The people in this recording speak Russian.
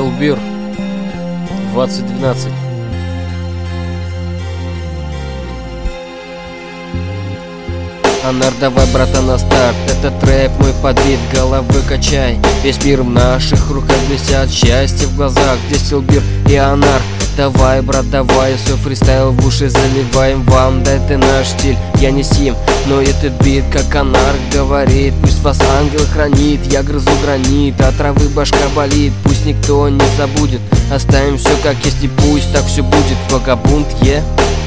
Стилбир 2012. Анар, давай, братан, на старт. Этот рэп мой подбит, головы качай. Весь мир в наших руках, блестят счастье в глазах. Здесь Стилбир и Анар. Давай, брат, давай, свой фристайл в уши заливаем вам. Да это наш стиль, я не Сим, но этот бит, как Анар говорит. Пусть вас ангел хранит, я грызу гранит, от травы башка болит. Пусть никто не забудет, оставим все как есть и пусть так все будет. Вагабунт,